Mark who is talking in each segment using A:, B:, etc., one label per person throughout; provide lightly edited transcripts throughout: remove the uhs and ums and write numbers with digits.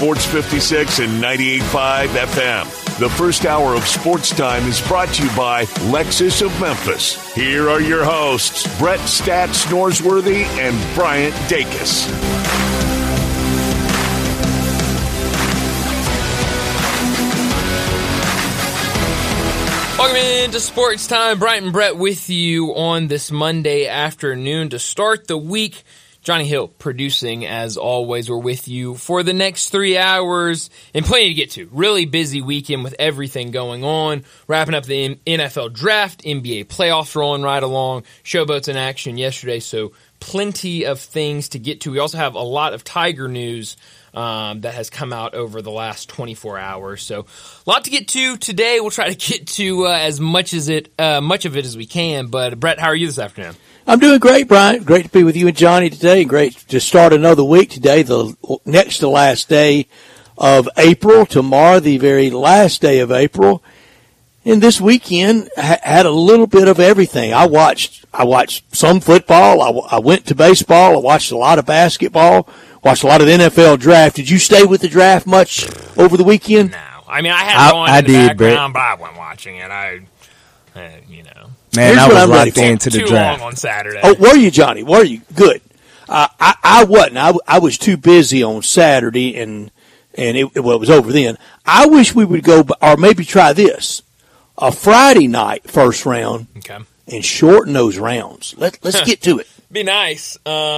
A: Sports 56 and 98.5 FM. The first hour of Sports Time is brought to you by Lexus of Memphis. Here are your hosts, Brett Stats Norsworthy and Bryant Dacus.
B: Welcome into Sports Time. Bryant and Brett with you on this Monday afternoon to start the week. Johnny Hill producing, as always. We're with you for the next 3 hours and plenty to get to. Really busy weekend with everything going on. Wrapping up the NFL draft, NBA playoffs rolling right along. Showboats in action yesterday, so plenty of things to get to. We also have a lot of Tiger news that has come out over the last 24 hours. So a lot to get to today. We'll try to get to as much of it as we can. But Brett, how are you this afternoon?
C: I'm doing great, Brian. Great to be with you and Johnny today. Great to start another week today, the next to last day of April. Tomorrow, the very last day of April. And this weekend had a little bit of everything. I watched some football. I went to baseball. I watched a lot of basketball. Watched a lot of the NFL draft. Did you stay with the draft much over the weekend?
B: No. I mean, I had it on in the background, but I wasn't watching it.
D: Man, I was locked into the
B: draft. Too long on Saturday.
C: Oh, were you, Johnny? Were you? Good. I wasn't. I was too busy on Saturday, and it was over then. I wish we would go, or maybe try this. A Friday night first round.
B: Okay.
C: And shorten those rounds. Let's get to it.
B: Be nice.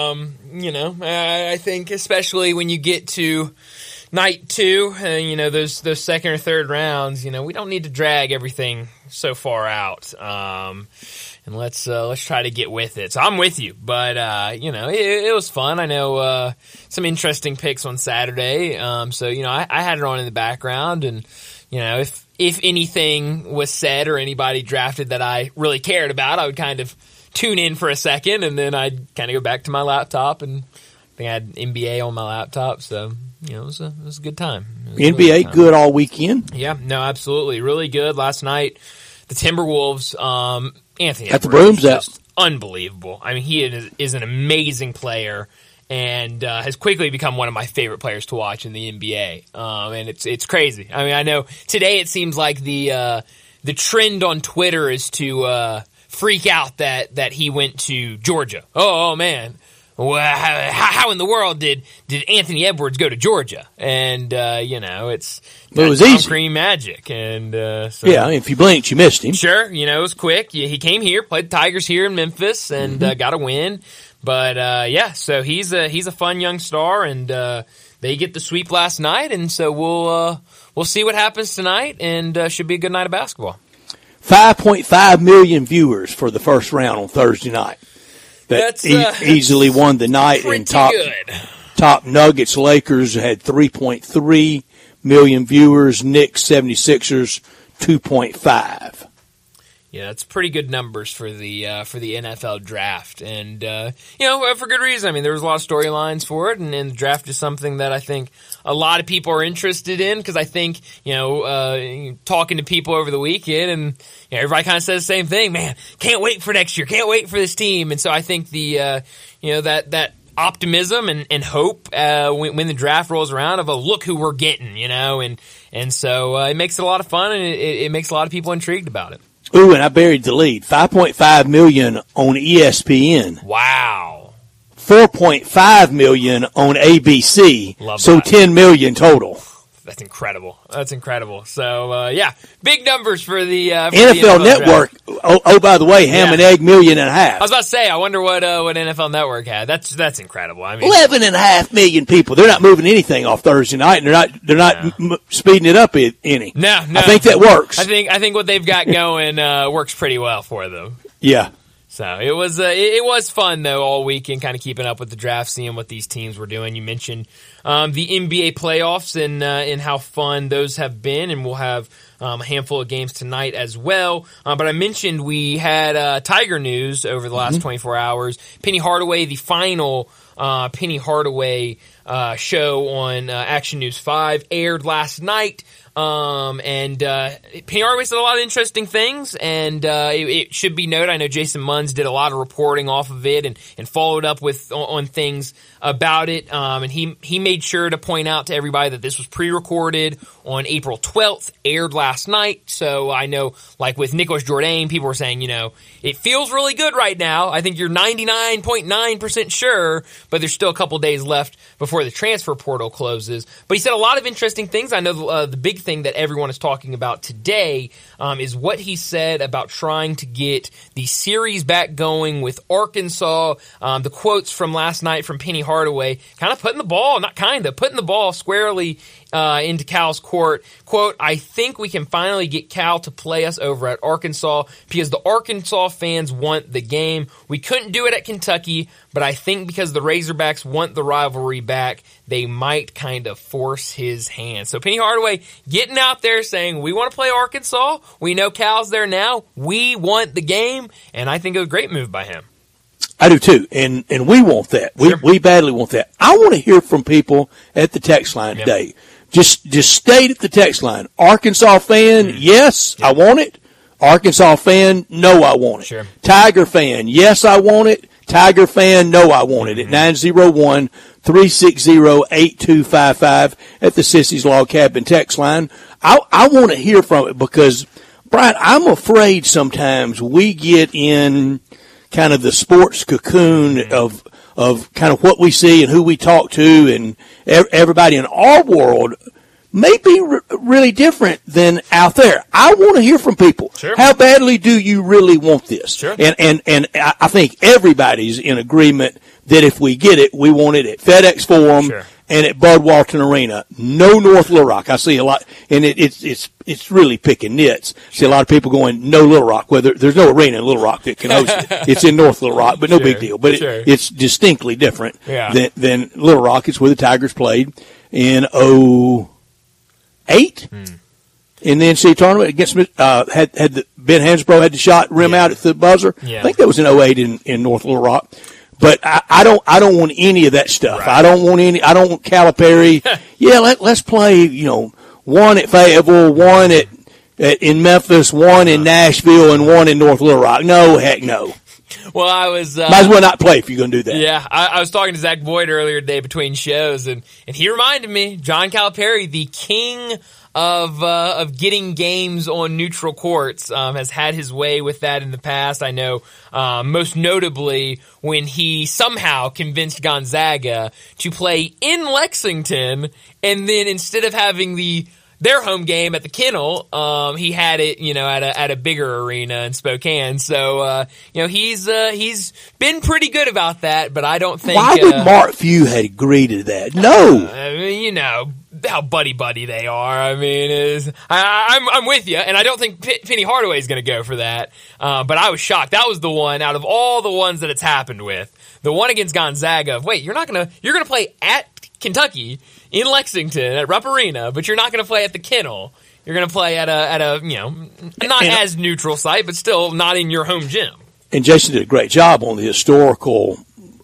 B: I think especially when you get to night two, those second or third rounds, we don't need to drag everything so far out. And let's try to get with it. So I'm with you, but it was fun. I know some interesting picks on Saturday. I had it on in the background, and if anything was said or anybody drafted that I really cared about, I would kind of tune in for a second, and then I'd kind of go back to my laptop, and I think I had NBA on my laptop, so it was a good time.
C: NBA good all weekend?
B: Yeah, no, absolutely, really good. Last night, the Timberwolves, Anthony
C: at the Brooms,
B: just unbelievable. I mean, he is an amazing player, and has quickly become one of my favorite players to watch in the NBA. And it's crazy. I mean, I know today it seems like the trend on Twitter is to freak out that he went to Georgia. Oh man. Well, how in the world did Anthony Edwards go to Georgia? And it was
C: easy.
B: Tom Crean magic, and
C: if you blinked, you missed him.
B: Sure, it was quick. He came here, played the Tigers here in Memphis, and got a win. But so he's a fun young star, and they get the sweep last night, and so we'll see what happens tonight, and should be a good night of basketball.
C: 5.5 million viewers for the first round on Thursday night. That's easily won the night. And top Nuggets Lakers had 3.3 million viewers. Knicks 76ers 2.5.
B: Yeah, that's pretty good numbers for the NFL draft, and for good reason. I mean, there was a lot of storylines for it, and the draft is something that I think a lot of people are interested in, because I think talking to people over the weekend, and everybody kind of says the same thing. Man, can't wait for next year. Can't wait for this team, and so I think the that optimism and hope when the draft rolls around of look who we're getting, and so it makes it a lot of fun, and it makes a lot of people intrigued about it.
C: Ooh, and I buried the lead. 5.5 million on ESPN.
B: Wow.
C: 4.5 million on ABC.
B: Love
C: so
B: that.
C: 10 million total.
B: That's incredible. So, big numbers for the
C: NFL Network. Oh, by the way, ham and egg 1.5 million.
B: I was about to say, I wonder what NFL Network had. That's incredible. I mean,
C: 11.5 million people. They're not moving anything off Thursday night, and they're not speeding it up any.
B: No.
C: I think that works.
B: I think what they've got going works pretty well for them.
C: Yeah.
B: So it was fun though all weekend, kind of keeping up with the draft, seeing what these teams were doing. You mentioned the NBA playoffs and how fun those have been, and we'll have a handful of games tonight as well. But I mentioned we had Tiger news over the last 24 hours. Penny Hardaway, the final Penny Hardaway show on Action News 5 aired last night. And Penny Hardaway said a lot of interesting things, and it should be noted, I know Jason Munz did a lot of reporting off of it and followed up on things about it, and he made sure to point out to everybody that this was pre-recorded on April 12th, aired last night. So I know, like with Nicholas Jourdain, people were saying, it feels really good right now. I think you're 99.9% sure, but there's still a couple days left before the transfer portal closes. But he said a lot of interesting things. I know the big thing that everyone is talking about today is what he said about trying to get the series back going with Arkansas. The quotes from last night from Penny Hardaway, putting the ball squarely into Cal's court. Quote, I think we can finally get Cal to play us over at Arkansas because the Arkansas fans want the game. We couldn't do it at Kentucky, but I think because the Razorbacks want the rivalry back, they might kind of force his hand. So Penny Hardaway getting out there saying, we want to play Arkansas. We know Cal's there now. We want the game. And I think it was a great move by him.
C: I do too, and we want that. We badly want that. I want to hear from people at the text line today. Just state at the text line. Arkansas fan, yes, I want it. Arkansas fan, no, I want it.
B: Sure.
C: Tiger fan, yes, I want it. Tiger fan, no, I want it. At 901-360-8255 at the Sissy's Log Cabin text line. I want to hear from it because, Brian, I'm afraid sometimes we get in kind of the sports cocoon of kind of what we see and who we talk to, and everybody in our world may be really different than out there. I want to hear from people.
B: Sure.
C: How badly do you really want this?
B: Sure.
C: And I think everybody's in agreement that if we get it, we want it at FedEx Forum.
B: Sure.
C: And at Bud Walton Arena, no North Little Rock. I see a lot, and it's really picking nits. See a lot of people going, no Little Rock. Well, there's no arena in Little Rock that can host it. It's in North Little Rock, but no big deal. But it's distinctly different than Little Rock. It's where the Tigers played in 2008 in the NCAA tournament against Ben Hansbrough had the shot rim out at the buzzer.
B: Yeah.
C: I think that was in 2008 in North Little Rock. But I don't want any of that stuff.
B: Right.
C: I don't want Calipari. Let's play, one at Fayetteville, one in Memphis, one in Nashville, and one in North Little Rock. No, heck no.
B: Well, I was
C: might as well not play if you're going to do that.
B: Yeah, I was talking to Zach Boyd earlier today between shows, and he reminded me, John Calipari, the king of getting games on neutral courts, has had his way with that in the past. I know, most notably when he somehow convinced Gonzaga to play in Lexington, and then instead of having their home game at the Kennel, he had it, at a bigger arena in Spokane. So, he's been pretty good about that, but I don't think.
C: Why would Mark Few had agreed to that? No.
B: I mean, how buddy they are. I mean, I'm with you, and I don't think Penny Hardaway is going to go for that. But I was shocked. That was the one out of all the ones that it's happened with, the one against Gonzaga. Wait, you're going to play at Kentucky in Lexington at Rupp Arena, but you're not going to play at the Kennel. You're going to play at a not as neutral site, but still not in your home gym.
C: And Jason did a great job on the historical.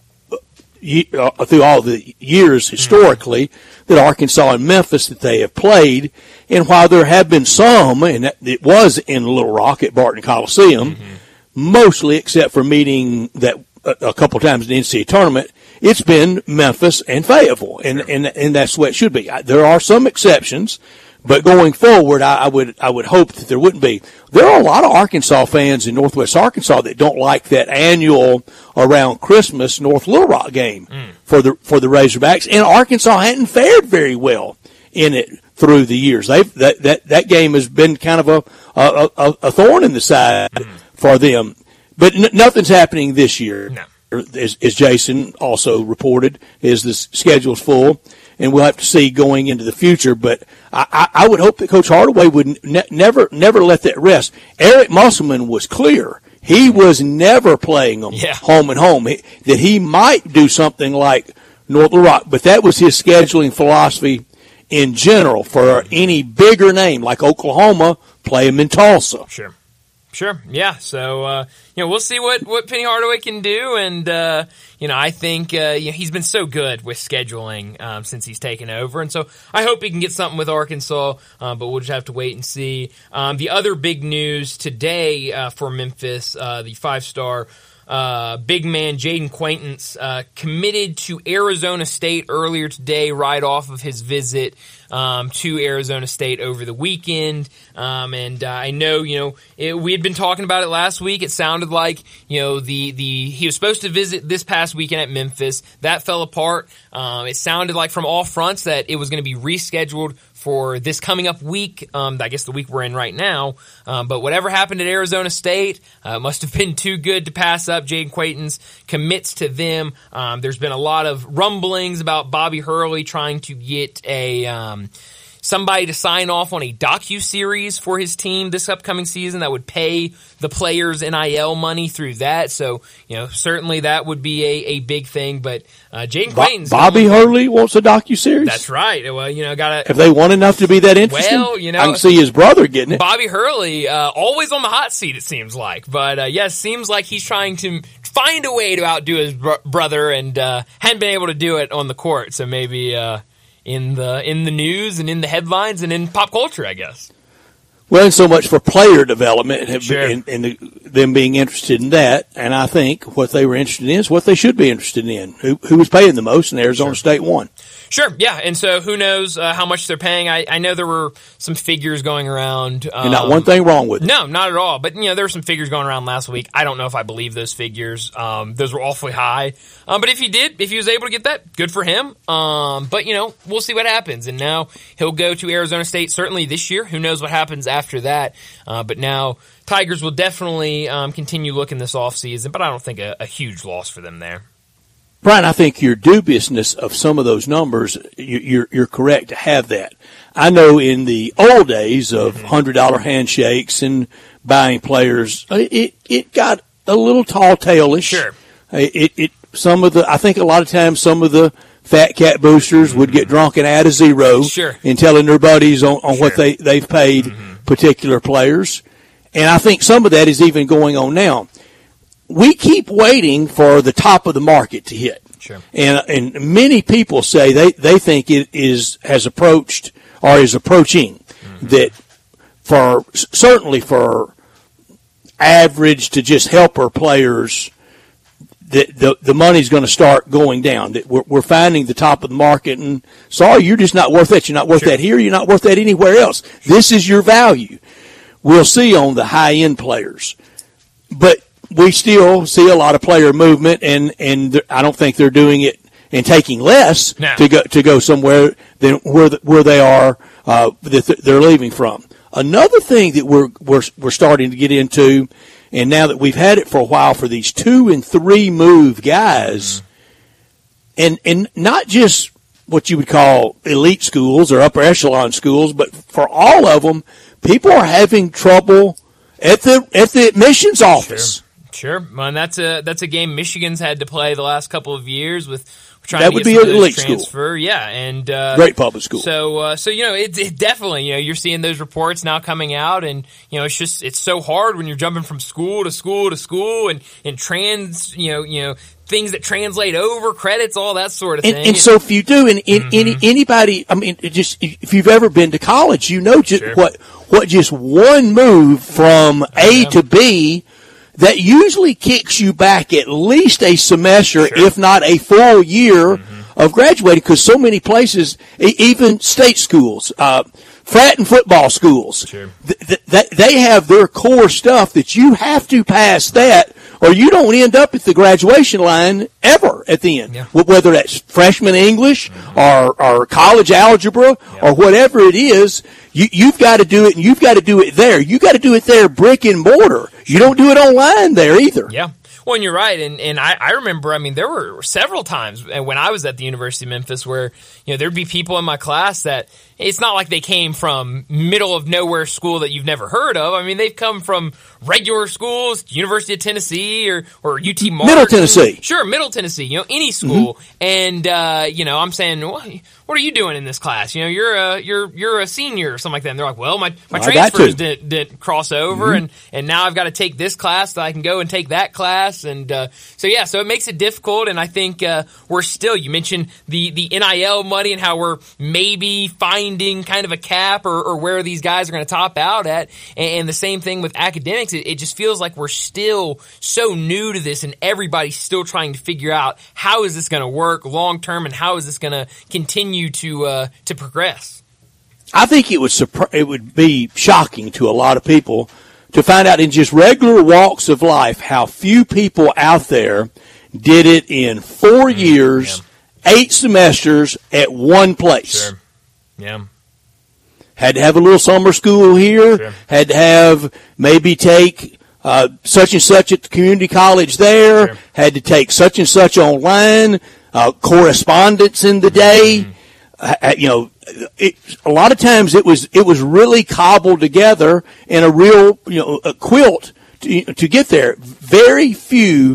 C: Through all the years historically that Arkansas and Memphis that they have played, and while there have been some, and it was in Little Rock at Barton Coliseum, mostly except for meeting that a couple times in the NCAA tournament, it's been Memphis and Fayetteville, and that's what it should be. There are some exceptions, but going forward, I would hope that there wouldn't be. There are a lot of Arkansas fans in Northwest Arkansas that don't like that annual around Christmas North Little Rock game for the Razorbacks, and Arkansas hadn't fared very well in it through the years. That game has been kind of a thorn in the side for them, but nothing's happening this year.
B: No.
C: As Jason also reported, is the schedule's full, and we'll have to see going into the future. But I would hope that Coach Hardaway would never let that rest. Eric Musselman was clear. He was never playing them home and home. That he might do something like North Little Rock, but that was his scheduling philosophy in general. For any bigger name like Oklahoma, play them in Tulsa.
B: Sure. Sure. Yeah. So, we'll see what Penny Hardaway can do. And, I think, he's been so good with scheduling, since he's taken over. And so I hope he can get something with Arkansas, but we'll just have to wait and see. The other big news today, for Memphis, the 5-star, big man Jaden Quaintance, committed to Arizona State earlier today, right off of his visit to Arizona State over the weekend. And I know, we had been talking about it last week. It sounded like, he was supposed to visit this past weekend at Memphis. That fell apart. It sounded like from all fronts that it was going to be rescheduled for this coming up week, I guess the week we're in right now. But whatever happened at Arizona State must have been too good to pass up. Jaden Quaintance commits to them. There's been a lot of rumblings about Bobby Hurley trying to get somebody to sign off on a docu-series for his team this upcoming season that would pay the players NIL money through that. So, certainly that would be a big thing. But Jaden Quaintance,
C: Bobby Hurley wants a docu-series?
B: That's right. Well,
C: if they want enough to be that interesting,
B: well,
C: I can see his brother getting it.
B: Bobby Hurley, always on the hot seat, it seems like. But, yes, seems like he's trying to find a way to outdo his brother and hadn't been able to do it on the court. So maybe in the news and in the headlines and in pop culture, I guess.
C: Well, and so much for player development and,
B: Sure.
C: them being interested in that. And I think what they were interested in is what they should be interested in. Who was paying the most, and Arizona State won.
B: Sure, yeah. And so who knows how much they're paying. I know there were some figures going around.
C: And not one thing wrong with it.
B: No, not at all. But, there were some figures going around last week. I don't know if I believe those figures. Those were awfully high. But if he was able to get that, good for him. But, we'll see what happens. And now he'll go to Arizona State certainly this year. Who knows what happens after that. But now Tigers will definitely continue looking this offseason. But I don't think a huge loss for them there.
C: Brian, I think your dubiousness of some of those numbers, you're correct to have that. I know in the old days of $100 handshakes and buying players, it got a little tall tailish.
B: Sure.
C: I think a lot of times some of the fat cat boosters would get drunk and add a zero
B: Sure.
C: in telling their buddies on
B: Sure.
C: what they've paid particular players. And I think some of that is even going on now. We keep waiting for the top of the market to hit.
B: Sure.
C: And many people say they think it has approached or is approaching that certainly for average to just helper players, that the money's going to start going down. That we're finding the top of the market, and sorry, you're just not worth that. You're not worth that here. You're not worth that anywhere else. This is your value. We'll see on the high end players, but we still see a lot of player movement, and I don't think they're doing it and taking less to go somewhere than where they are that they're leaving from. Another thing that we're starting to get into, and now that we've had it for a while for these 2 and 3 move guys, and not just what you would call elite schools or upper echelon schools, but for all of them, people are having trouble at the admissions office.
B: Sure, and that's a game Michigan's had to play the last couple of years with trying
C: that
B: to
C: would
B: get
C: be
B: some
C: an
B: of
C: elite
B: those
C: school.
B: transfer. Yeah, and
C: great public school.
B: So it definitely you're seeing those reports now coming out, and it's so hard when you're jumping from school to school to school and things that translate over credits, all that sort of thing.
C: And so if you do, anybody, I mean, if you've ever been to college, just what just one move from A to B. That usually kicks you back at least a semester, if not a full year of graduating, because so many places, even state schools, frat and football schools, they have their core stuff that you have to pass that, or you don't end up at the graduation line ever at the end. Yeah. Whether that's freshman English or college algebra or whatever it is, you've got to do it, and you've got to do it there. You got to do it there, brick and mortar. You don't do it online there either.
B: Yeah. Well, and you're right, and I remember, there were several times when I was at the University of Memphis where, there'd be people in my class that, it's not like they came from middle of nowhere school that you've never heard of. They've come from regular schools, University of Tennessee or UT Martin.
C: Middle Tennessee.
B: Sure, Middle Tennessee, any school. And, I'm saying, what what are you doing in this class? You know, you're a senior or something like that. And they're like, well, my transfers didn't cross over, and now I've got to take this class so I can go and take that class. And so it makes it difficult. And I think we're still, you mentioned the NIL money and how we're maybe finding kind of a cap or where these guys are going to top out at. And the same thing with academics. It just feels like we're still so new to this, and everybody's still trying to figure out how is this going to work long term, and how is this going to continue to progress.
C: I think it would be shocking to a lot of people to find out in just regular walks of life how few people out there did it in 4 years, 8 semesters at one place.
B: Sure. Yeah.
C: Had to have a little summer school here.
B: Sure.
C: Had to have maybe take such and such at the community college there.
B: Sure.
C: Had to take such and such online. Correspondence in the day. A lot of times it was really cobbled together in a real a quilt to get there. Very few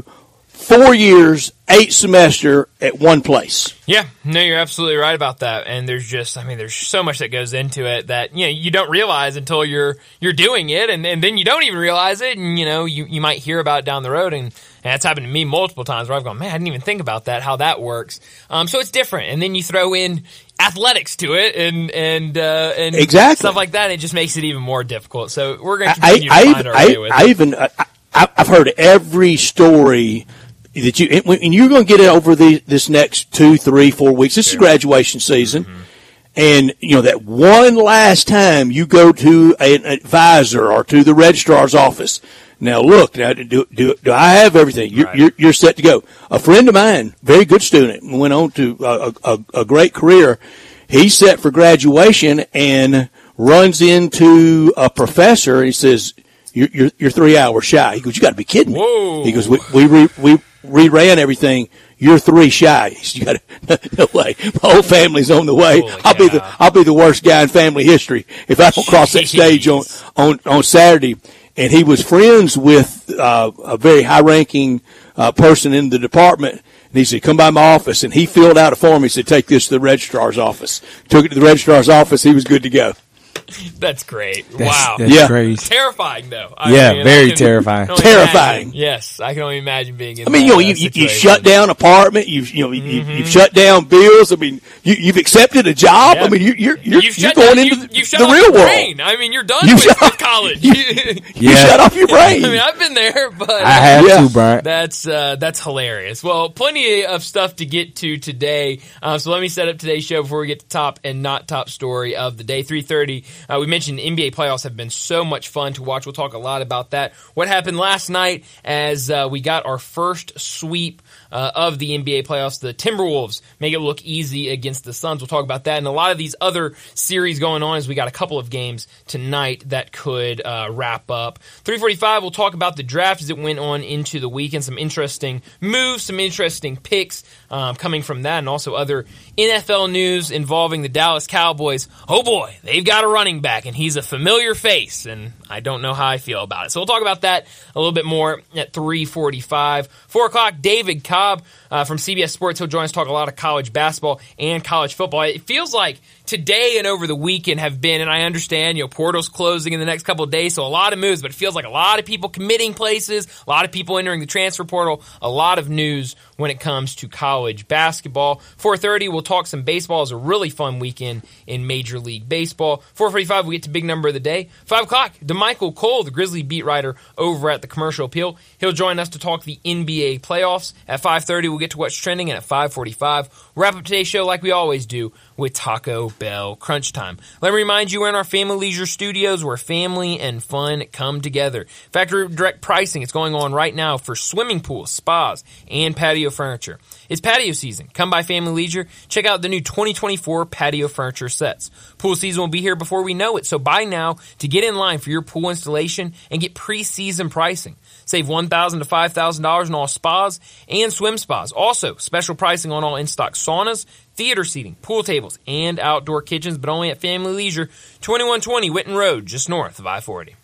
C: 4 years, 8 semester at one place.
B: Yeah, no, you're absolutely right about that. And there's so much that goes into it that, you don't realize until you're doing it, and then you don't even realize it, and, you might hear about it down the road, and that's happened to me multiple times where I've gone, man, I didn't even think about that, how that works. So it's different. And then you throw in athletics to it and
C: exactly.
B: stuff like that, it just makes it even more difficult. So we're going to continue to find our way with it.
C: I've heard every story that and you're going to get it over this next 2, 3, 4 weeks. This is graduation season. Mm-hmm. And, that one last time you go to an advisor or to the registrar's office. Now, look, do I have everything? You're set to go. A friend of mine, very good student, went on to a great career. He's set for graduation and runs into a professor, and he says, you're 3 hours shy. He goes, you got to be kidding me.
B: Whoa.
C: He goes, we reran everything. You're 3 shy. You got no way. My whole family's on the way. I'll be the worst guy in family history if I don't cross that stage on Saturday. And he was friends with a very high-ranking person in the department. And he said, come by my office. And he filled out a form. He said, take this to the registrar's office. Took it to the registrar's office. He was good to go.
B: That's great. Wow.
D: That's crazy.
B: Terrifying, though.
D: Very terrifying.
C: Terrifying.
B: Yes, I can only imagine being in that
C: you shut down apartment. You've shut down bills. I mean, you've accepted a job. Yeah. I mean, you're going into the real world.
B: I mean, you're done with college.
C: You shut off your brain.
B: I mean, I've been there, but
D: I have too, Brian.
B: That's hilarious. Well, plenty of stuff to get to today. So let me set up today's show before we get to top and not top story of the day. 3:30. We mentioned NBA playoffs have been so much fun to watch. We'll talk a lot about that. What happened last night as we got our first sweep of the NBA playoffs. The Timberwolves make it look easy against the Suns. We'll talk about that and a lot of these other series going on as we got a couple of games tonight that could wrap up. 3:45, we'll talk about the draft as it went on into the weekend. Some interesting moves, some interesting picks coming from that, and also other NFL news involving the Dallas Cowboys. Oh boy, they've got a running back, and he's a familiar face, and I don't know how I feel about it. So we'll talk about that a little bit more at 3:45. 4 o'clock, David Cobb from CBS Sports. He'll join us to talk a lot of college basketball and college football. It feels like today and over the weekend have been, and I understand, portal's closing in the next couple of days, so a lot of moves, but it feels like a lot of people committing places, a lot of people entering the transfer portal, a lot of news when it comes to college basketball. 4:30, we'll talk some baseball. It's a really fun weekend in Major League Baseball. 4:45, we get to big number of the day. 5 o'clock, DeMichael Cole, the Grizzly beat writer over at the Commercial Appeal. He'll join us to talk the NBA playoffs. At 5:30, we'll get to what's trending, and at 5:45, we'll wrap up today's show like we always do with Taco Bell Crunch Time. Let me remind you, we're in our Family Leisure Studios where family and fun come together. Factory direct pricing is going on right now for swimming pools, spas, and patio furniture. It's patio season. Come by Family Leisure. Check out the new 2024 patio furniture sets. Pool season will be here before we know it, so buy now to get in line for your pool installation and get pre-season pricing. Save $1,000 to $5,000 on all spas and swim spas. Also, special pricing on all in-stock saunas, theater seating, pool tables, and outdoor kitchens, but only at Family Leisure, 2120 Whitten Road, just north of I-40.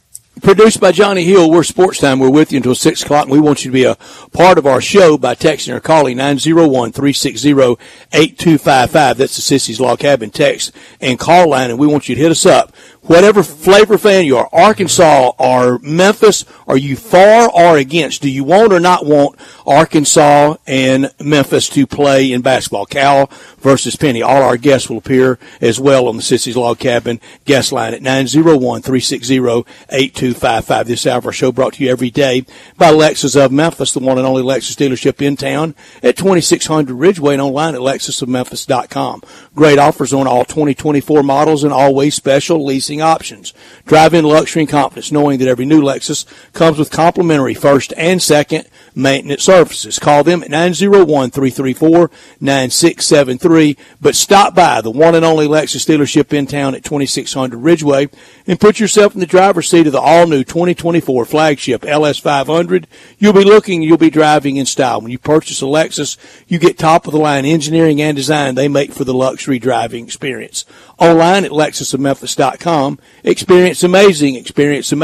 C: Produced by Johnny Hill. We're Sports Time. We're with you until 6 o'clock, and we want you to be a part of our show by texting or calling 901-360-8255. That's the Sissy's Log Cabin text and call line, and we want you to hit us up. Whatever flavor fan you are, Arkansas or Memphis, are you for or against? Do you want or not want Arkansas and Memphis to play in basketball? Cal versus Penny. All our guests will appear as well on the Sissy's Log Cabin guest line at 901-360-8255. This hour of our show brought to you every day by Lexus of Memphis, the one and only Lexus dealership in town at 2600 Ridgeway and online at lexusofmemphis.com. Great offers on all 2024 models and always special leasing options. Drive in luxury and confidence knowing that every new Lexus comes with complimentary first and second maintenance services. Call them at 901-334-9673. But stop by the one and only Lexus dealership in town at 2600 Ridgeway and put yourself in the driver's seat of the all-new 2024 flagship LS500. You'll be driving in style. When you purchase a Lexus, you get top-of-the-line engineering and design they make for the luxury driving experience. Online at lexusofmemphis.com. Experience amazing at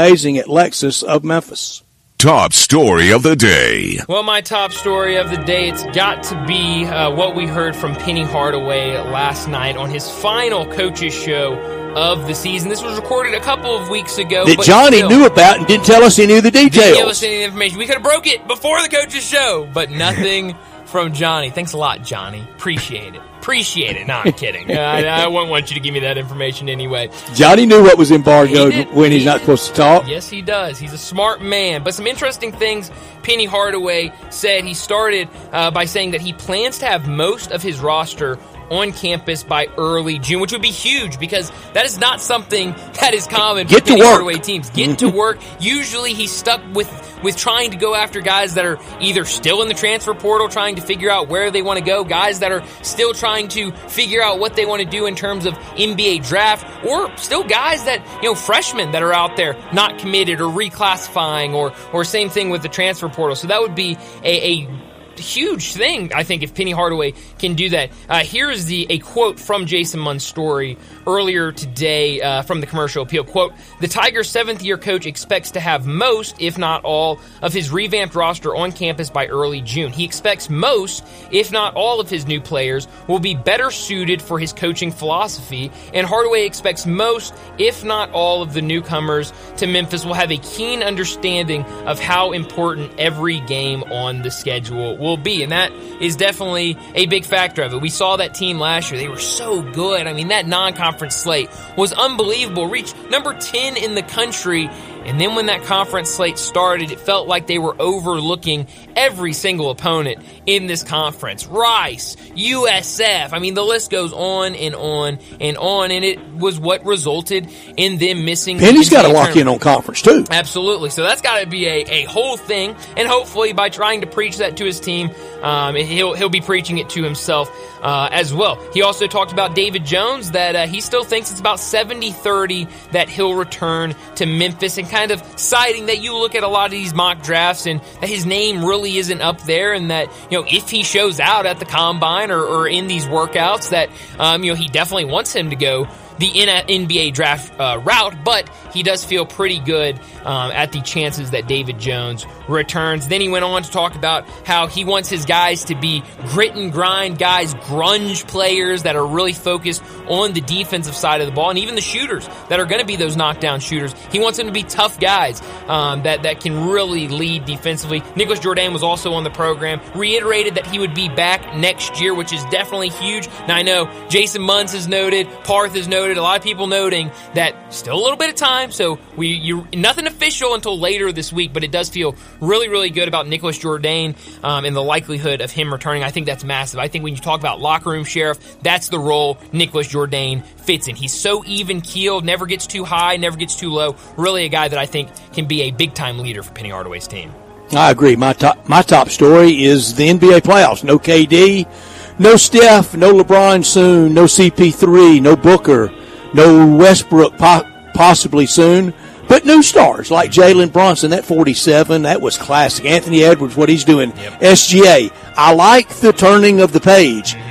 C: Lexus of Memphis.
A: Top story of the day.
B: Well, my top story of the day, it's got to be what we heard from Penny Hardaway last night on his final coaches show of the season. This was recorded a couple of weeks ago.
C: That Johnny knew about and didn't tell us any of the details.
B: Didn't give us any of the information. We could have broke it before the coaches show, but nothing from Johnny. Thanks a lot, Johnny. Appreciate it. No, I'm kidding. I won't want you to give me that information anyway.
C: Johnny knew what was embargoed when he's not supposed to talk.
B: Yes, he does. He's a smart man. But some interesting things Penny Hardaway said. He started by saying that he plans to have most of his roster on campus by early June, which would be huge because that is not something that is common for Penny Hardaway teams. Get to work. Usually he's stuck with trying to go after guys that are either still in the transfer portal trying to figure out where they want to go, guys that are still trying to figure out what they want to do in terms of NBA draft, or still guys that, freshmen that are out there not committed or reclassifying, or same thing with the transfer portal. So that would be a huge thing, I think, if Penny Hardaway can do that. Here is a quote from Jason Munn's story earlier today from the Commercial Appeal. Quote, "The Tigers' seventh-year coach expects to have most, if not all, of his revamped roster on campus by early June. He expects most, if not all, of his new players will be better suited for his coaching philosophy, and Hardaway expects most, if not all, of the newcomers to Memphis will have a keen understanding of how important every game on the schedule will be." And that is definitely a big factor of it. We saw that team last year. They were so good. I mean, that non-conference slate was unbelievable. Reached number 10 in the country. And then when that conference slate started, it felt like they were overlooking every single opponent in this conference. Rice, USF, I mean, the list goes on and on and on, and it was what resulted in them missing.
C: Penny's got to lock in on conference, too.
B: Absolutely. So that's got to be a whole thing, and hopefully by trying to preach that to his team, he'll be preaching it to himself as well. He also talked about David Jones, that he still thinks it's about 70-30 that he'll return to Memphis, and kind of citing that you look at a lot of these mock drafts and that his name really isn't up there, and that, if he shows out at the combine or in these workouts, that, he definitely wants him to go the NBA draft route, but he does feel pretty good at the chances that David Jones returns. Then he went on to talk about how he wants his guys to be grit and grind guys, grunge players that are really focused on the defensive side of the ball, and even the shooters that are going to be those knockdown shooters. He wants them to be tough guys that can really lead defensively. Nicholas Jourdain was also on the program, reiterated that he would be back next year, which is definitely huge. Now I know Jason Munns has noted, Parth has noted, a lot of people noting that still a little bit of time, so nothing official until later this week, but it does feel really, really good about Nicholas Jourdain and the likelihood of him returning. I think that's massive. I think when you talk about locker room sheriff, that's the role Nicholas Jourdain fits in. He's so even-keeled, never gets too high, never gets too low. Really a guy that I think can be a big-time leader for Penny Hardaway's team.
C: I agree. My top story is the NBA playoffs. No KD, no Steph, no LeBron soon, no CP3, no Booker, no Westbrook possibly soon, but new stars like Jalen Brunson, that 47, that was classic. Anthony Edwards, what he's doing. Yep. SGA, I like the turning of the page.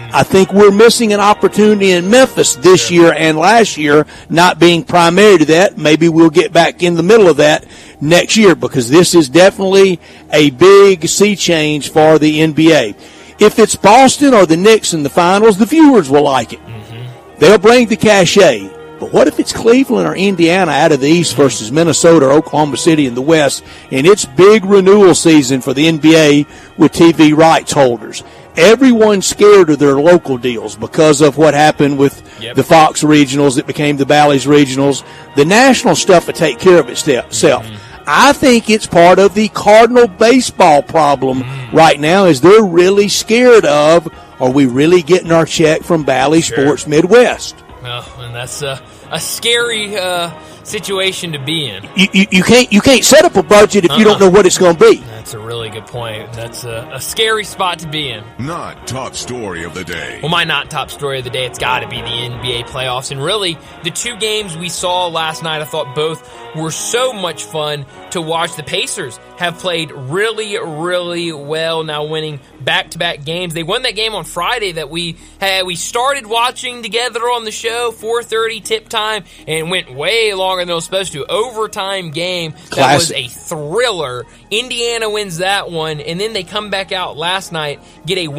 C: I think we're missing an opportunity in Memphis this year and last year, not being primary to that. Maybe we'll get back in the middle of that next year, because this is definitely a big sea change for the NBA. If it's Boston or the Knicks in the finals, the viewers will like it. They'll bring the cachet. But what if it's Cleveland or Indiana out of the East versus Minnesota or Oklahoma City in the West, and it's big renewal season for the NBA with TV rights holders? Everyone's scared of their local deals because of what happened with the Fox regionals that became the Bally's regionals. The national stuff will take care of itself. I think it's part of the Cardinal baseball problem right now, is they're really scared of, are we really getting our check from Bally Sports Midwest?
B: Well, and that's a scary situation to be in.
C: You can't set up a budget if you don't know what it's going to be.
B: That's a really good point. That's a scary spot to be in.
A: Not top story of the day.
B: Well, my not top story of the day, it's got to be the NBA playoffs. And really, the two games we saw last night, I thought both were so much fun to watch. The Pacers have played really, really well, now winning back-to-back games. They won that game on Friday that we started watching together on the show, 4:30 tip time, and went way longer than it was supposed to. Overtime game. That was a thriller. Indiana wins that one, and then they come back out last night, get a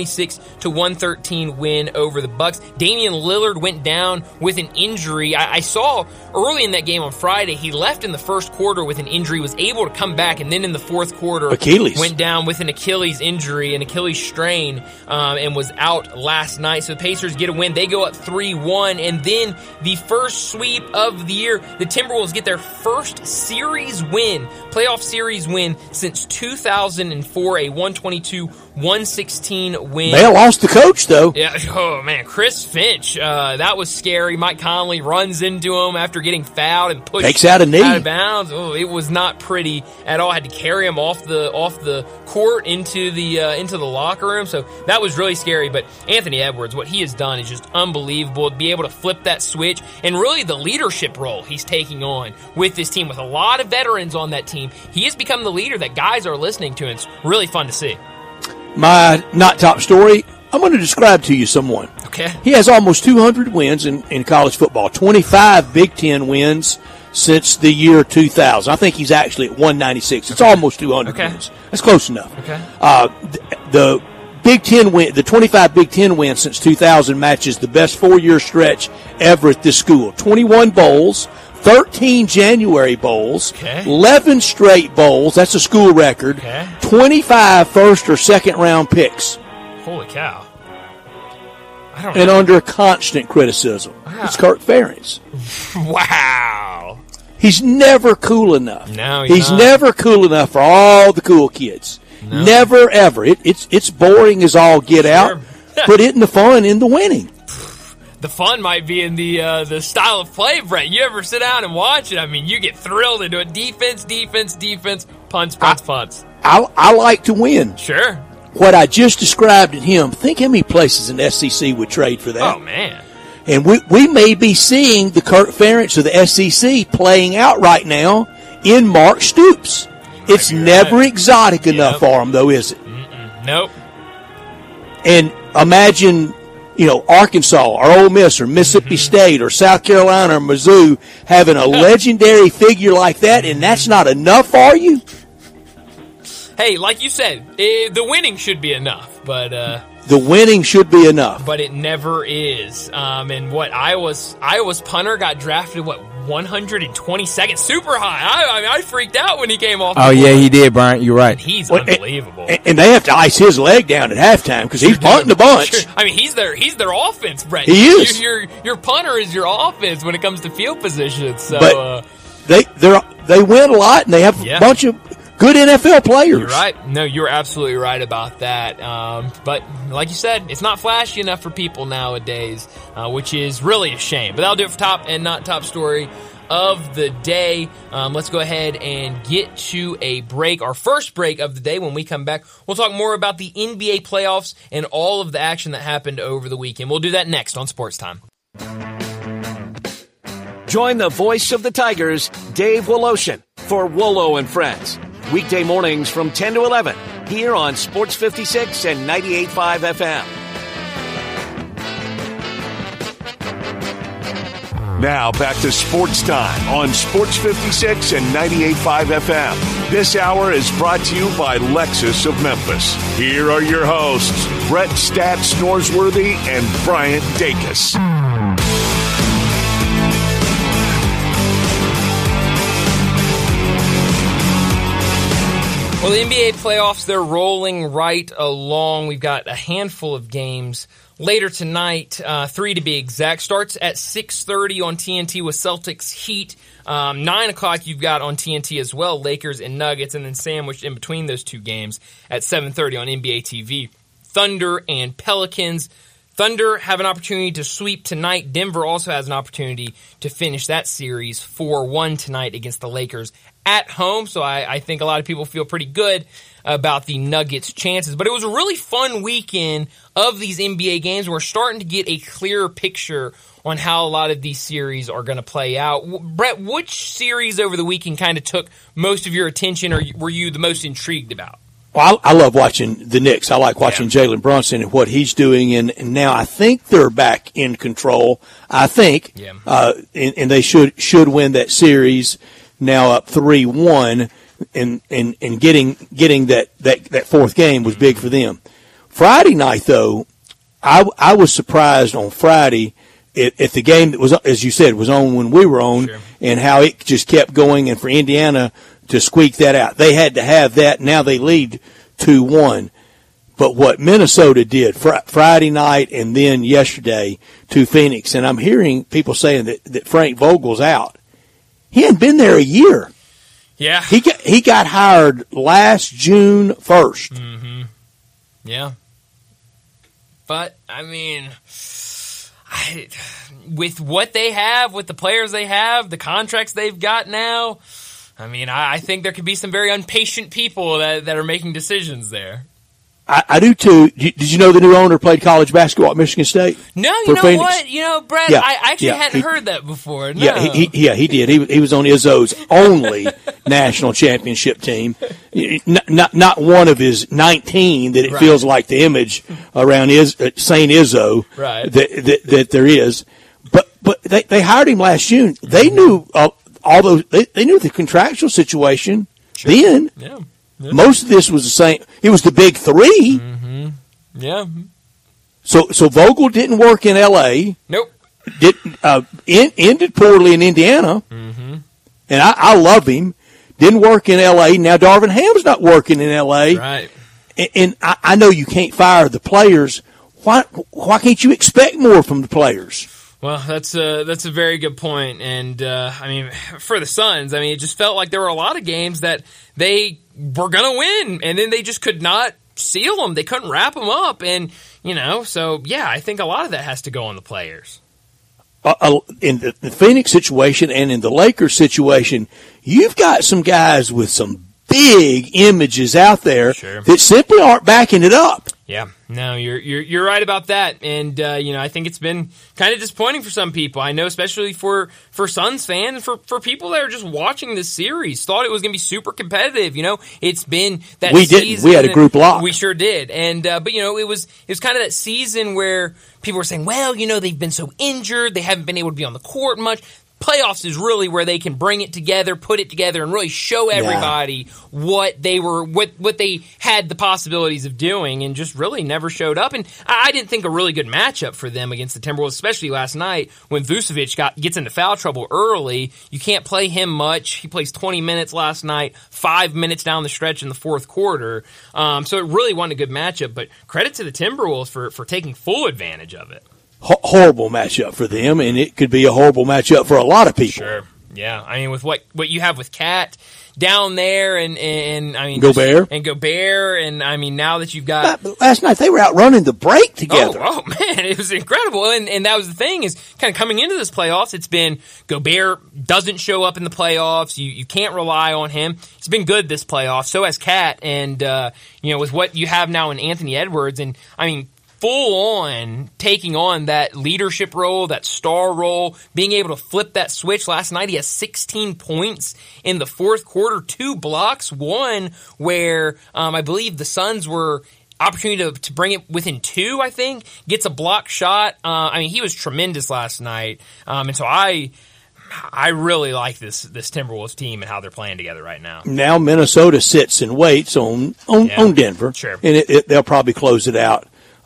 B: 126-113 win over the Bucks. Damian Lillard went down with an injury. I saw early in that game on Friday, he left in the first quarter with an injury, was able to come back, and then in the fourth quarter, went down with an Achilles injury, an Achilles strain, and was out last night. So the Pacers get a win. They go up 3-1, and then the first sweep of the year, the Timberwolves get their first series win, playoff series win since 2004, a 122-116 win.
C: They lost the coach, though.
B: Yeah. Oh, man. Chris Finch. That was scary. Mike Conley runs into him after getting fouled and pushed
C: takes out a knee.
B: Out of bounds. Oh, it was not pretty at all. Had to carry him off the court into the locker room. So that was really scary. But Anthony Edwards, what he has done is just unbelievable. To be able to flip that switch, and really the leadership role he's taking on with this team, with a lot of veterans on that team. He has become the leader that guys are listening to, and it's really fun to see.
C: My not top story, I'm going to describe to you someone.
B: Okay.
C: He has almost 200 wins in college football, 25 Big Ten wins since the year 2000. I think he's actually at 196. It's almost 200 wins. That's close enough.
B: Okay.
C: The Big Ten win, the 25 Big Ten wins since 2000 matches the best 4-year stretch ever at this school. 21 bowls, 13 January bowls, 11 straight bowls. That's a school record. 25 first or second round picks.
B: Holy cow. I don't
C: and
B: know.
C: Under constant criticism.
B: Wow.
C: It's Kirk Ferentz.
B: Wow.
C: He's never cool enough.
B: No,
C: he's
B: not.
C: never cool enough for all the cool kids. No. Never, ever. It's boring as all get out. But isn't the fun in the winning?
B: The fun might be in the style of play, Brett. You ever sit down and watch it? I mean, you get thrilled into it. Defense, punts.
C: I like to win.
B: Sure.
C: What I just described in him, think how many places an SEC would trade for that.
B: Oh, man.
C: And we may be seeing the Kirk Ferentz of the SEC playing out right now in Mark Stoops. It's never exotic enough for him, though, is it?
B: Nope.
C: And imagine, Arkansas or Ole Miss or Mississippi State or South Carolina or Mizzou having a legendary figure like that, and that's not enough for you?
B: Hey, like you said, the winning should be enough, but
C: the winning should be enough,
B: but it never is. And what Iowa's punter got drafted 122nd, super high. I freaked out when he came off.
D: Oh yeah, he did, Brian. You're right.
B: He's unbelievable.
C: And they have to ice his leg down at halftime because he's punting a bunch.
B: Sure. I mean, he's their offense, Brett.
C: He is.
B: Your punter is your offense when it comes to field positions. So,
C: but they win a lot, and they have a bunch of good NFL players.
B: You're right. No, you're absolutely right about that. But like you said, it's not flashy enough for people nowadays, which is really a shame. But that'll do it for top and not top story of the day. Let's go ahead and get to a break, our first break of the day. When we come back, we'll talk more about the NBA playoffs and all of the action that happened over the weekend. We'll do that next on Sports Time.
E: Join the voice of the Tigers, Dave Woloshin, for Wolo and Friends. Weekday mornings from 10 to 11 here on Sports 56 and 98.5 FM.
A: Now back to Sports Time on Sports 56 and 98.5 FM. This hour is brought to you by Lexus of Memphis. Here are your hosts, Brett Stats Norsworthy and Bryant Dacus.
B: Well, the NBA playoffs, they're rolling right along. We've got a handful of games later tonight, 3 to be exact. Starts at 6:30 on TNT with Celtics Heat. 9 o'clock you've got on TNT as well, Lakers and Nuggets, and then sandwiched in between those two games at 7:30 on NBA TV, Thunder and Pelicans. Thunder have an opportunity to sweep tonight. Denver also has an opportunity to finish that series 4-1 tonight against the Lakers at home. So I think a lot of people feel pretty good about the Nuggets' chances. But it was a really fun weekend of these NBA games. We're starting to get a clearer picture on how a lot of these series are going to play out. Brett, which series over the weekend kind of took most of your attention or were you the most intrigued about?
C: Well, I love watching the Knicks. I like watching Jalen Brunson and what he's doing, and now I think they're back in control. I think, and they should win that series. Now up 3-1, and getting that fourth game was big for them. Friday night, though, I was surprised on Friday at the game that was, as you said, was on when we were on, and how it just kept going, and for Indiana to squeak that out. They had to have that. Now they lead 2-1. But what Minnesota did Friday night and then yesterday to Phoenix, and I'm hearing people saying that Frank Vogel's out. He hadn't been there a year.
B: Yeah.
C: He got hired last June 1st.
B: Mm-hmm. Yeah. But, I mean, with what they have, with the players they have, the contracts they've got now, I mean, I think there could be some very impatient people that are making decisions there.
C: I do too. Did you know the new owner played college basketball at Michigan State?
B: No, you know Phoenix? What? You know, Brett,
C: yeah,
B: I actually hadn't heard that before. No.
C: Yeah, he did. He was on Izzo's only national championship team. Not one of his 19 that it feels like the image around St. Izzo that there is. But they hired him last June. They knew they knew the contractual situation then.
B: Yeah.
C: Most of this was the same. It was the big three.
B: Mm-hmm. Yeah.
C: So Vogel didn't work in L.A.
B: Nope.
C: Ended poorly in Indiana.
B: Mm-hmm.
C: And I love him. Didn't work in L.A. Now Darvin Ham's not working in L.A.
B: Right.
C: And I know you can't fire the players. Why can't you expect more from the players?
B: Well, that's a very good point. And, I mean, for the Suns, I mean, it just felt like there were a lot of games that they were going to win, and then they just could not seal them. They couldn't wrap them up. And, you know, so, yeah, I think a lot of that has to go on the players.
C: In the Phoenix situation and in the Lakers situation, you've got some guys with some big images out there that simply aren't backing it up.
B: Yeah, no, you're right about that, and you know, I think it's been kind of disappointing for some people. I know, especially for Suns fans, for people that are just watching this series, thought it was going to be super competitive. You know, it's been that
C: we
B: season.
C: Didn't. We had a group lock.
B: We sure did, and but you know, it was kind of that season where people were saying, well, you know, they've been so injured, they haven't been able to be on the court much. Playoffs is really where they can bring it together, put it together, and really show everybody what they had the possibilities of doing, and just really never showed up. And I didn't think a really good matchup for them against the Timberwolves, especially last night when Vucevic gets into foul trouble early. You can't play him much. He plays 20 minutes last night, 5 minutes down the stretch in the fourth quarter. So it really wasn't a good matchup. But credit to the Timberwolves for taking full advantage of it.
C: Horrible matchup for them, and it could be a horrible matchup for a lot of people.
B: Sure, yeah. I mean, with what you have with Cat down there, and I mean
C: Gobert,
B: and I mean now that you've got
C: last night they were out running the break together.
B: Oh man, it was incredible, and that was the thing is kind of coming into this playoffs. It's been Gobert doesn't show up in the playoffs. You can't rely on him. It's been good this playoff. So has Cat, and you know, with what you have now in Anthony Edwards, and I mean, full on taking on that leadership role, that star role, being able to flip that switch. Last night he has 16 points in the fourth quarter, 2 blocks, one where I believe the Suns were opportunity to bring it within 2, I think. Gets a block shot. I mean, he was tremendous last night. And so I really like this Timberwolves team and how they're playing together right now.
C: Now Minnesota sits and waits on Denver.
B: Sure.
C: And they'll probably close it out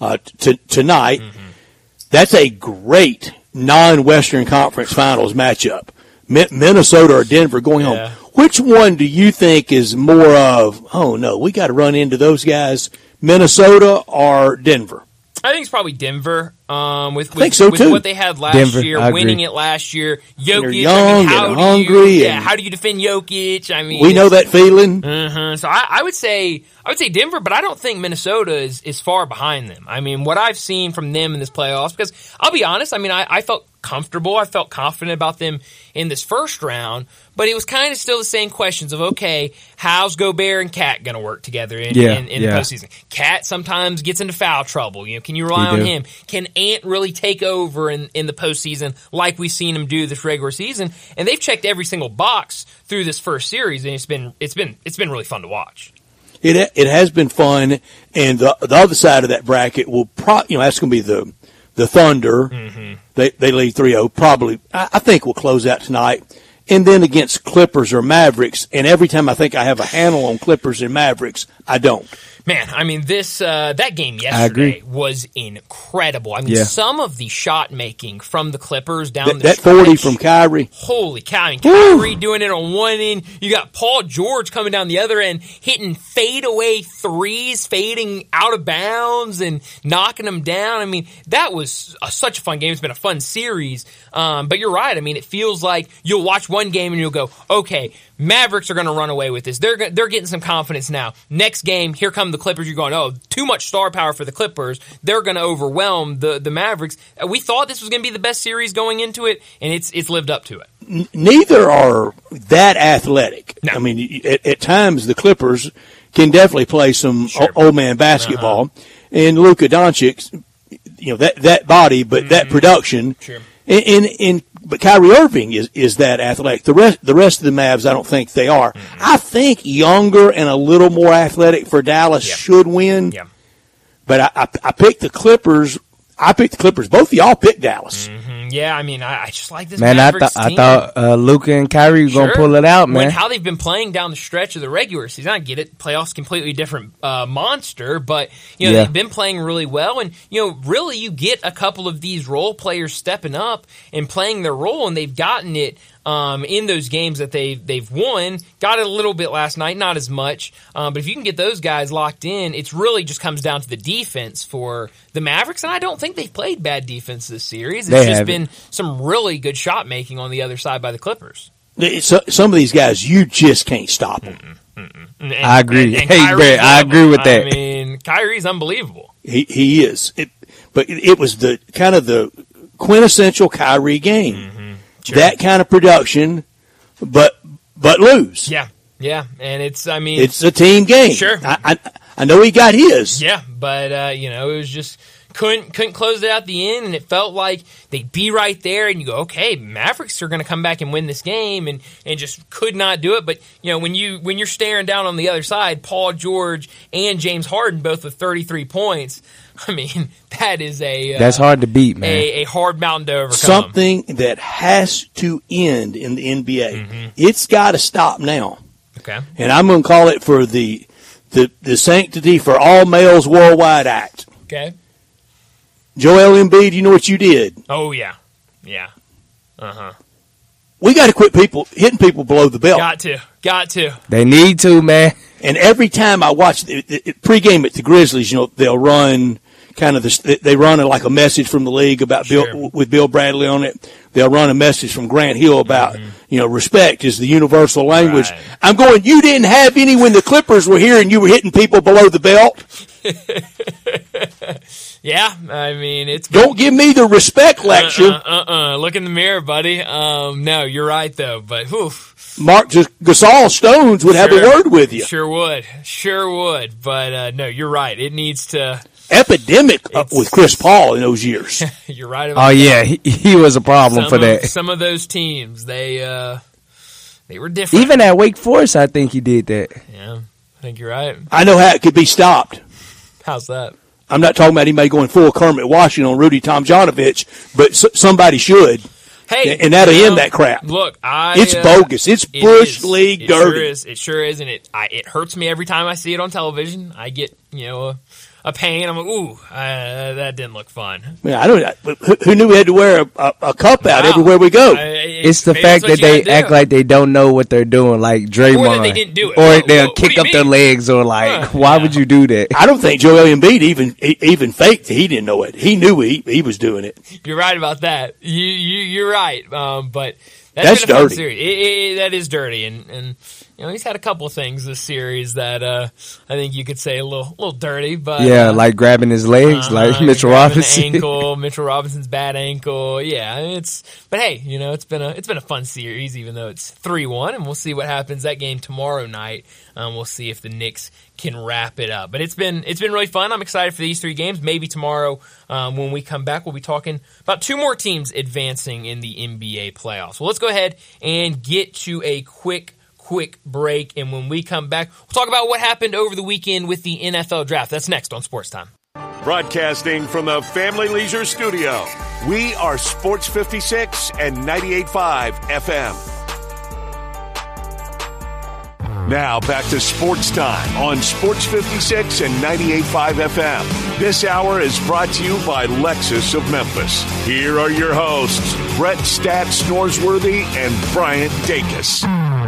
C: tonight. Mm-hmm. That's a great non-Western Conference Finals matchup. Minnesota or Denver going home. Which one do you think is more of, oh, no, we got to run into those guys, Minnesota or Denver?
B: I think it's probably Denver. With
C: too.
B: What they had last
D: Denver,
B: year, winning it last year. Jokic,
C: they're young and hungry.
B: How do you defend Jokic? I mean,
C: we know that feeling.
B: So I would say Denver, but I don't think Minnesota is far behind them. I mean, what I've seen from them in this playoffs, because I'll be honest, I mean, I felt comfortable. I felt confident about them in this first round, but it was kind of still the same questions of, okay, how's Gobert and Cat going to work together in the postseason? Cat sometimes gets into foul trouble. Can you rely on him? Can Ant really take over in the postseason like we've seen him do this regular season? And they've checked every single box through this first series, and it's been really fun to watch.
C: It has been fun, and the other side of that bracket will that's going to be the Thunder. Mm-hmm. They lead 3-0. Probably, I think we'll close out tonight. And then against Clippers or Mavericks, and every time I think I have a handle on Clippers and Mavericks, I don't.
B: Man, I mean, that game yesterday was incredible. I mean, some of the shot making from the Clippers down the stretch.
C: That 40 from Kyrie.
B: Holy cow. I mean, Kyrie doing it on one end. You got Paul George coming down the other end, hitting fadeaway threes, fading out of bounds and knocking them down. I mean, that was such a fun game. It's been a fun series. But you're right. I mean, it feels like you'll watch one game and you'll go, okay, Mavericks are going to run away with this. They're getting some confidence now. Next game, here come the Clippers. You're going, oh, too much star power for the Clippers. They're going to overwhelm the Mavericks. We thought this was going to be the best series going into it, and it's lived up to it.
C: Neither are that athletic.
B: No.
C: I mean, at times the Clippers can definitely play some old man basketball, and Luka Doncic, that body, but that production.
B: Sure.
C: But Kyrie Irving is that athletic. The rest of the Mavs, I don't think they are. Mm-hmm. I think younger and a little more athletic for Dallas should win.
B: Yeah.
C: But I picked the Clippers. Both of y'all picked Dallas.
B: Mm-hmm. Yeah, I mean, I just like this
D: man.
B: Mavericks team.
D: I thought Luka and Kyrie were going to pull it out, man.
B: How they've been playing down the stretch of the regular season, I get it. Playoffs completely different monster, but they've been playing really well, and really you get a couple of these role players stepping up and playing their role, and they've gotten it. In those games that they've won, got it a little bit last night, not as much. But if you can get those guys locked in, it really just comes down to the defense for the Mavericks. And I don't think they've played bad defense this series. It's been some really good shot making on the other side by the Clippers.
C: Some of these guys, you just can't stop them.
D: I agree. I agree with that.
B: I mean, Kyrie's unbelievable.
C: He is. But it was the kind of the quintessential Kyrie game. Mm-hmm. Sure. That kind of production, but lose.
B: Yeah, and it's
C: a team game.
B: Sure,
C: I know he got his.
B: Yeah, but it was just couldn't close it out the end, and it felt like they'd be right there, and you go, okay, Mavericks are going to come back and win this game, and just could not do it. But when you're staring down on the other side, Paul George and James Harden both with 33 points. I mean, that's
D: hard to beat, man.
B: A hard mountain to overcome.
C: Something that has to end in the NBA. Mm-hmm. It's got to stop now.
B: Okay.
C: And I'm going to call it for the Sanctity for All Males Worldwide Act.
B: Okay.
C: Joel Embiid, you know what you did?
B: Oh, yeah. Uh-huh.
C: We got to quit hitting people below the belt.
B: Got to.
D: They need to, man.
C: And every time I watch the pregame at the Grizzlies, they'll run kind of they run like a message from the league about with Bill Bradley on it. They'll run a message from Grant Hill about, respect is the universal language. Right. I'm going, you didn't have any when the Clippers were here and you were hitting people below the belt.
B: Yeah, I mean,
C: don't give me the respect lecture.
B: Look in the mirror, buddy. No, you're right though, but
C: Mark Gasol Stones would have a word with you.
B: Sure would. But no, you're right. It needs to
C: epidemic with Chris Paul in those years.
B: You're right about
D: that. Yeah, he was a problem for that.
B: Some of those teams, they were different.
D: Even at Wake Forest, I think he did that.
B: Yeah, I think you're right.
C: I know how it could be stopped.
B: How's that?
C: I'm not talking about anybody going full Kermit Washington on Rudy Tomjanovich, but somebody should.
B: Hey,
C: and that'll end that crap.
B: Look,
C: it's bogus. It's Bush League dirty.
B: It sure is, and it hurts me every time I see it on television. I get a pain. I'm like, ooh, that didn't look fun.
C: Yeah, I don't. Who knew we had to wear a cup out everywhere we go?
D: It's the fact that they act like they don't know what they're doing, like Draymond,
B: or that they didn't do it,
D: or they'll kick up their legs, or like, why would you do that?
C: I don't think Joel Embiid even faked. He didn't know it. He knew he was doing it.
B: You're right about that. You're right, but
C: that's
B: been a
C: dirty.
B: Fun series. That is dirty, and he's had a couple of things this series that I think you could say a little dirty, but
D: like grabbing his legs, like Mitchell Robinson,
B: Mitchell Robinson's bad ankle. Yeah, but hey, it's been a fun series, even though it's 3-1, and we'll see what happens that game tomorrow night. We'll see if the Knicks can wrap it up. But it's been really fun. I'm excited for these 3 games. Maybe tomorrow when we come back, we'll be talking about 2 more teams advancing in the NBA playoffs. Well, let's go ahead and get to a quick break, and when we come back, we'll talk about what happened over the weekend with the NFL Draft. That's next on Sports Time.
A: Broadcasting from the Family Leisure Studio, we are Sports 56 and 98.5 FM. Now back to Sports Time on Sports 56 and 98.5 FM. This hour is brought to you by Lexus of Memphis. Here are your hosts, Brett Stats Norsworthy and Bryant Dacus.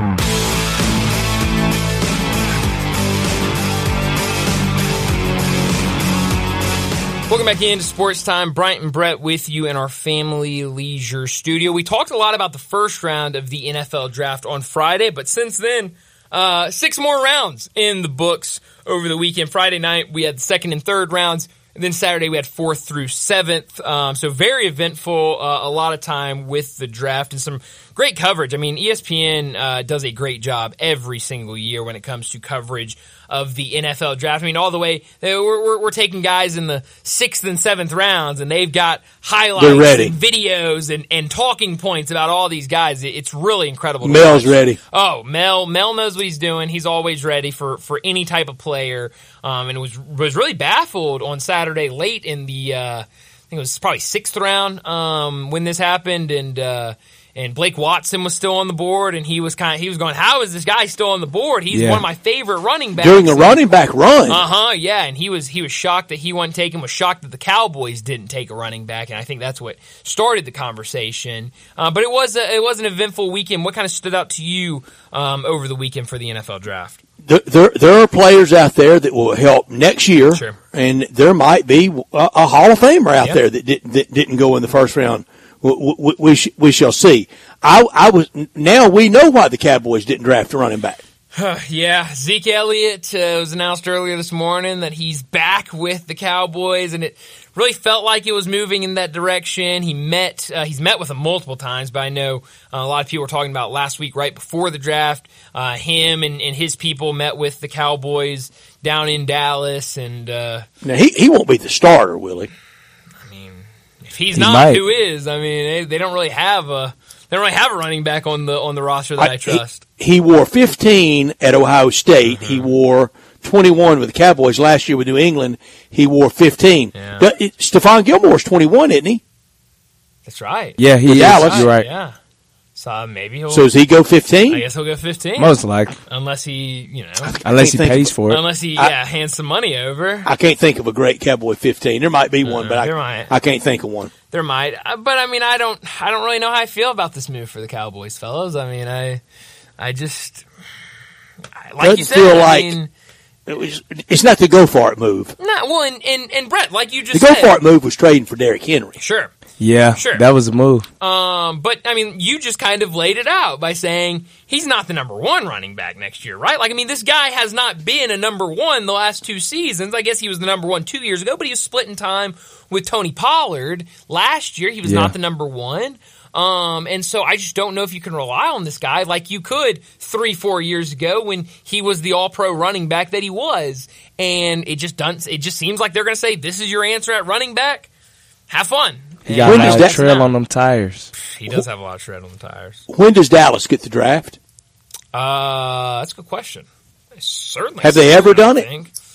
B: Welcome back into Sports Time. Bryant and Brett with you in our Family Leisure Studio. We talked a lot about the first round of the NFL Draft on Friday, but since then, 6 more rounds in the books over the weekend. Friday night, we had the 2nd and 3rd rounds. And then Saturday, we had 4th through 7th. So very eventful, a lot of time with the draft and some great coverage. I mean, ESPN does a great job every single year when it comes to coverage of the NFL Draft. I mean, all the way, we're taking guys in the 6th and 7th rounds, and they've got highlights and videos and talking points about all these guys. It's really incredible.
C: Mel's ready.
B: Oh, Mel knows what he's doing. He's always ready for any type of player. And was really baffled on Saturday late in the, I think it was probably 6th round, when this happened, and Blake Watson was still on the board, and he was going, how is this guy still on the board? He's one of my favorite running backs.
C: During a running back run.
B: Yeah, and he was shocked that he wasn't taken, was shocked that the Cowboys didn't take a running back, and I think that's what started the conversation. But it was an eventful weekend. What kind of stood out to you over the weekend for the NFL Draft?
C: There are players out there that will help next year,
B: sure.
C: And there might be a Hall of Famer out there that didn't go in the first round. We shall see. Now we know why the Cowboys didn't draft a running back.
B: Yeah, Zeke Elliott was announced earlier this morning that he's back with the Cowboys, and it really felt like it was moving in that direction. He's met with them multiple times, but I know a lot of people were talking about last week right before the draft. Him and his people met with the Cowboys down in Dallas, and now
C: he won't be the starter, will he?
B: I mean, if he's not, who is? I mean, they don't really have a running back on the roster that I trust.
C: He wore 15 at Ohio State. Mm-hmm. He wore 21 with the Cowboys last year with New England. He wore 15. Yeah. Stephon Gilmore's 21, isn't he?
B: That's right.
D: Yeah, he is.
C: Dallas.
D: You're right.
B: Yeah. So maybe he'll.
C: So does he go 15?
B: I guess he'll go 15.
D: Most likely.
B: Unless he,
D: unless he pays for it.
B: Unless he, hands some money over.
C: I can't think of a great Cowboy 15. There might be one, but I can't think of one.
B: There might, but I mean, I don't really know how I feel about this move for the Cowboys, fellas. I mean, I just, like you said,
C: feel like it's not the go for it move.
B: No, well, and Brett, like you just
C: said,
B: the
C: go for it move was trading for Derrick Henry.
B: Sure.
D: Yeah, sure. That was a move.
B: But I mean, you just kind of laid it out by saying he's not the number 1 running back next year, right? Like, I mean, this guy has not been a number 1 the last 2 seasons. I guess he was the number 1 2 years ago, but he was splitting time with Tony Pollard last year. He was not the number 1. And so I just don't know if you can rely on this guy like you could 3-4 years ago when he was the all-pro running back that he was. And it just seems like they're going to say, this is your answer at running back. Have fun.
D: He got a lot of tread on them tires.
B: He does have a lot of tread on the tires.
C: When does Dallas get the draft?
B: That's a good question. Certainly.
C: Have they ever done it?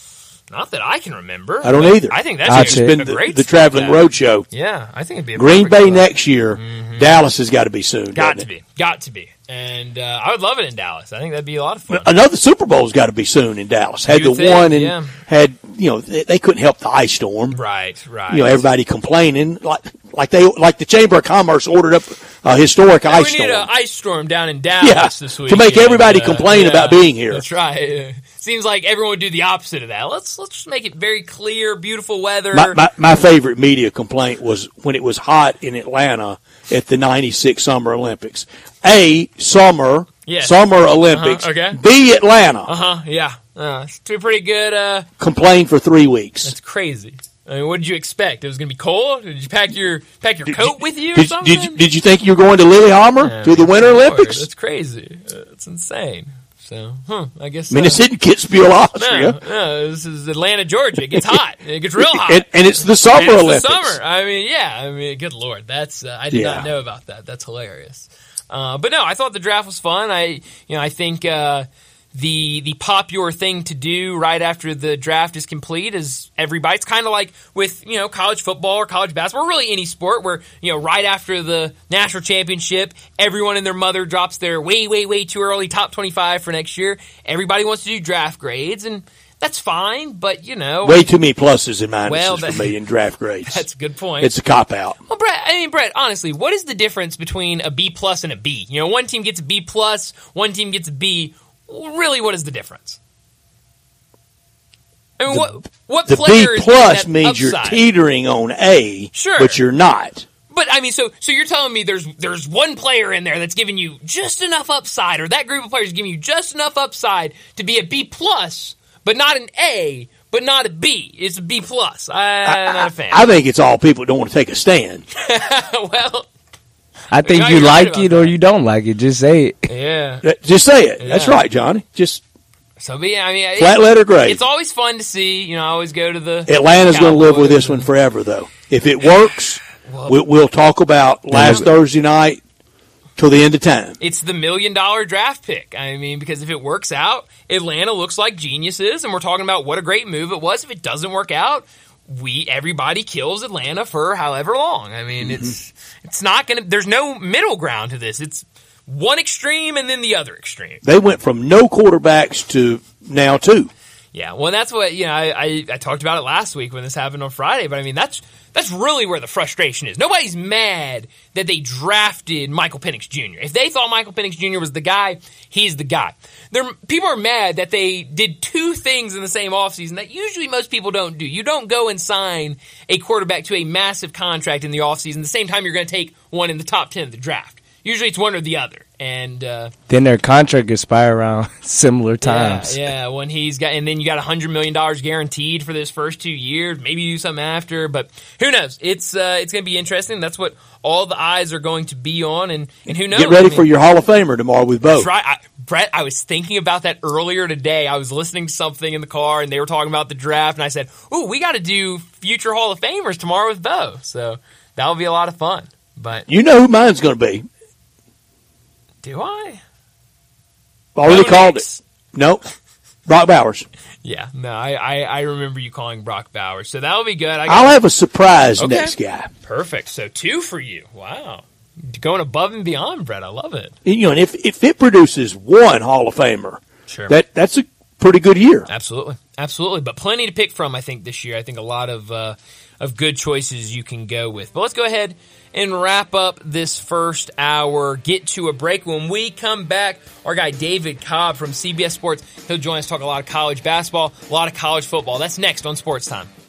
B: Not that I can remember.
C: I don't either.
B: I think that's
C: been
B: a great
C: the traveling road show.
B: Yeah, I think it'd be a
C: Green Bay
B: spot.
C: next year. Dallas has got to be soon.
B: Got to be. And I would love it in Dallas. I think that'd be a lot of fun.
C: Another Super Bowl's got to be soon in Dallas. Had the one and had, they couldn't help the ice storm.
B: Right.
C: Everybody complaining like the Chamber of Commerce ordered up a historic ice storm.
B: We need an ice storm down in Dallas this week
C: to make everybody complain about being here.
B: That's right. Seems like everyone would do the opposite of that. Let's just make it very clear, beautiful weather.
C: My favorite media complaint was when it was hot in Atlanta at the '96 Summer Olympics. A, Summer Olympics.
B: Okay.
C: B, Atlanta.
B: Yeah. It's pretty good.
C: Complained for 3 weeks.
B: That's crazy. I mean, what did you expect? It was going to be cold? Did you pack your coat with you or something?
C: Did you think you were going to Lillehammer to the Winter Olympics?
B: That's crazy. It's insane. So, I guess.
C: I mean, it's in Kitzbühel, Austria.
B: No, this is Atlanta, Georgia. It gets hot. It gets real hot.
C: And it's the Summer Olympics.
B: Summer. I mean, good Lord. That's, I did not know about that. That's hilarious. But no, I thought the draft was fun. I think, the popular thing to do right after the draft is complete is everybody. It's kind of like with, college football or college basketball, or really any sport where, right after the national championship, everyone and their mother drops their way too early top 25 for next year. Everybody wants to do draft grades, and that's fine, but,
C: way too many pluses and minuses for me in draft grades.
B: That's a good point.
C: It's a cop-out.
B: Well, Brett, honestly, what is the difference between a B plus and a B? One team gets a B plus, one team gets a B. Really, what is the difference? I mean, what
C: the
B: player
C: B plus
B: is
C: means
B: upside?
C: You're teetering on A,
B: sure,
C: but you're not.
B: But I mean, so you're telling me there's one player in there that's giving you just enough upside, or that group of players is giving you just enough upside to be a B plus, but not an A, but not a B. It's a B plus. I'm not a fan.
C: I think it's all people don't want to take a stand.
B: Well.
D: I think you like it or you don't like it. Just say it.
B: Yeah.
C: Just say it. Yeah. That's right, Johnny. Flat letter grade.
B: It's always fun to see. I always go to the
C: Atlanta's going to live with this one forever, though. If it works, we'll talk about last Thursday night till the end of time.
B: It's the $1 million draft pick. I mean, because if it works out, Atlanta looks like geniuses, and we're talking about what a great move it was. If it doesn't work out, everybody kills Atlanta for however long. I mean, it's not going to – there's no middle ground to this. It's one extreme and then the other extreme.
C: They went from no quarterbacks to now 2.
B: Yeah, well, that's what I talked about it last week when this happened on Friday. But I mean, that's really where the frustration is. Nobody's mad that they drafted Michael Penix Jr. If they thought Michael Penix Jr. was the guy, he's the guy. People are mad that they did 2 things in the same offseason that usually most people don't do. You don't go and sign a quarterback to a massive contract in the offseason the same time you're going to take one in the top 10 of the draft. Usually it's one or the other. And
D: then their contract expire around similar times.
B: Yeah, when and then you got $100 million guaranteed for this first 2 years. Maybe you do something after, but who knows? It's going to be interesting. That's what all the eyes are going to be on, and who knows?
C: Get ready for your Hall of Famer tomorrow with Bo.
B: That's right. Brett, I was thinking about that earlier today. I was listening to something in the car, and they were talking about the draft, and I said, ooh, we got to do future Hall of Famers tomorrow with Bo. So that'll be a lot of fun. But
C: you know who mine's going to be.
B: Do I?
C: Already called it. Nope. Brock Bowers.
B: Yeah, no, I remember you calling Brock Bowers, so that'll be good.
C: I'll have a surprise next guy.
B: Perfect. So 2 for you. Wow. Going above and beyond, Brett. I love it.
C: And if it produces one Hall of Famer,
B: sure,
C: that's a pretty good year.
B: Absolutely. But plenty to pick from, I think, this year. I think a lot of good choices you can go with. But let's go ahead and wrap up this first hour, get to a break. When we come back, our guy David Cobb from CBS Sports, he'll join us, talk a lot of college basketball, a lot of college football. That's next on Sports Time.